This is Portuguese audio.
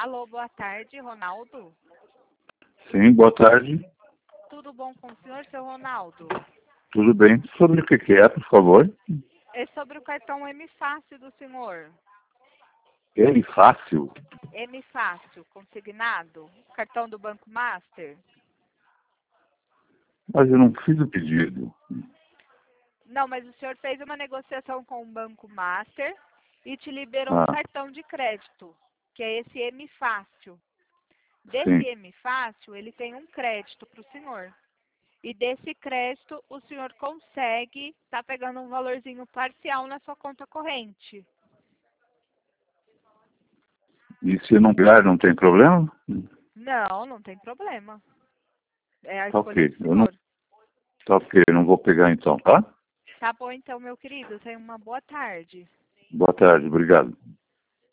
Alô, boa tarde, Ronaldo. Sim, boa tarde. Tudo bom com o senhor, seu Ronaldo? Tudo bem? Sobre o que é, por favor? É sobre o cartão M Fácil do senhor. Ele fácil? M Fácil, consignado? Cartão do Banco Master? Mas eu não fiz o pedido. Não, mas o senhor fez uma negociação com o Banco Master e te liberou um Ah, cartão de crédito, que é esse M Fácil. Desse sim. M Fácil, ele tem um crédito para o senhor. E desse crédito, o senhor consegue estar pegando um valorzinho parcial na sua conta corrente. E se não pegar, não tem problema? Não, não tem problema. É a Tá escolha ok. do senhor. Tá ok, eu não vou pegar então, tá? Tá bom então, meu querido. Tenha uma boa tarde. Boa tarde, obrigado.